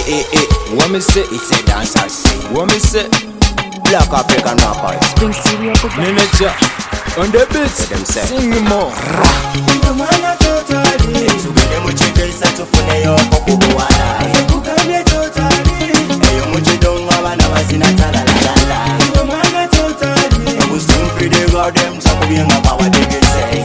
What me say? It's a dancer scene. What me say? Black African rapper. Spring Stereo Manager on the beats. Them say. Sing more. Tugende muchekesa tufuneyo okubuwala eyo mukidongo abana bazina talalalala obusimfridego dem sakubyenga bawategese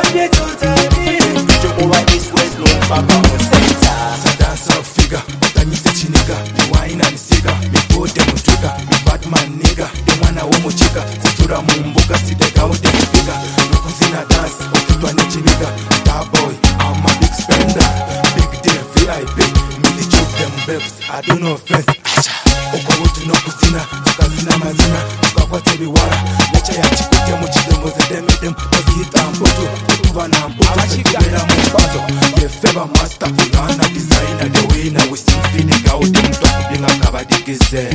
tukuba east west lumpaka musenta Dancer figure, tanyise chiniga, wine and cigar, me go dem trigger, me Batman nigga, dem wana womo chica, sisura mumbuka sidega o dem figure, nukuzina dance, okitwa ne chiniga, star boy, I'm a big spender, big deal VIP, me the choke them babes, I don't know first, okwa wotu nokuzina, tukazina mazina, tukakwate biwara, lecha ya chikute muchidongo zedemedem, tozi hita mpoto, tukuva na mpoto, tukibera mumpazo, yefeba master, fulana designer, the winner, we still feeling out, them talk being a kabadikize.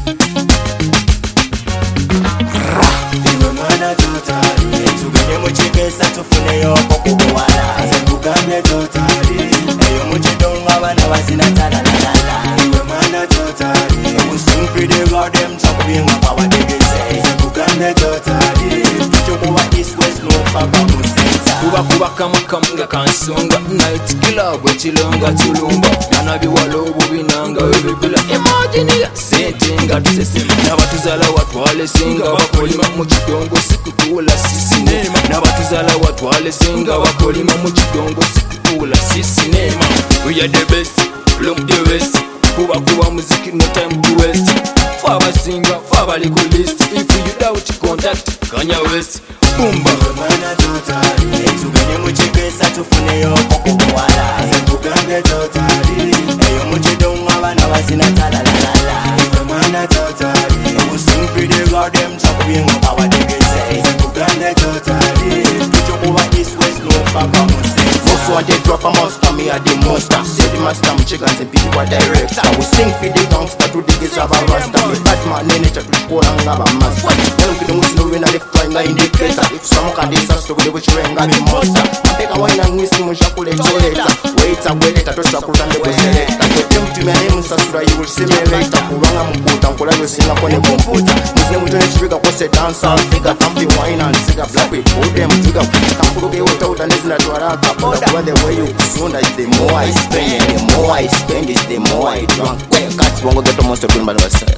iwe mwana totali tugende muchekesa tufuneyo okubuwala zengugambye totali eyo mukidongo abana bazina talalalala iwe mwana totali obusimfridego dem sakubyenga bawategese zengugambye totali tukuba east west lumpaka musenta kuba kama nga kansonga night killer bwekilonga tulumba nanabiwala obubinanga webibula imagine sente nga tusesema nabatuzala watwale singa bakolima mu kidongo sikutuula sisinema nabatuzala watwale singa bakolima mu kidongo sikutuula sisinema we are the best from the west kuba muziki no time to waste fabasinga fabali ku list if you doubt contact Kanye West Bumba mwana totali tugende muchekesa tufuneyo okubuwala zengugambye totali eyo mukidongo abana bazina talalalala iwe mwana totali obusimfridego dem sakubyenga bawategese zengugambye totali tukuba east west lumpaka musenta also I did drop a monster, me a the monster. Say the master, me chicken say beat what director. We sing for the gangster to the gates of a rasta. Me Batman in it to the school and have a master. Then we don't know when I left trying to indicator. If some can disaster with the witch ring and the monster. I take a wine and whiskey, we shall pull it later. Wait a wait later, just a put on the way selector. Get them to me name, Sasura, you will see me later. Kuranga mputa, mkula you sing up on the computer. Muslim to the trigger, what's a dancer? Figure, tampi wine and cigar, black with put them trigger. Tampu get out and listen to what I got. The way you sooner is the more I spend, and the more I spend is the more I drunk. Well, cats won't get almost a good man myself.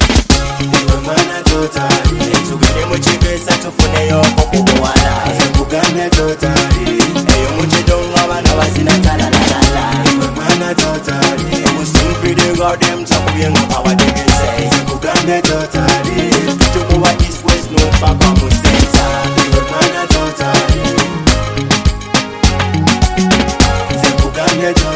Iwe mwana totali tugende muchekesa tufuneyo okubuwala zengugambye totali eyo mukidongo abana bazina talalalala iwe mwana totali obusimfridego dem sakubyenga bawategese zengugambye totali tukuba east west lumpaka musenta iwe mwana totali zengugambye totali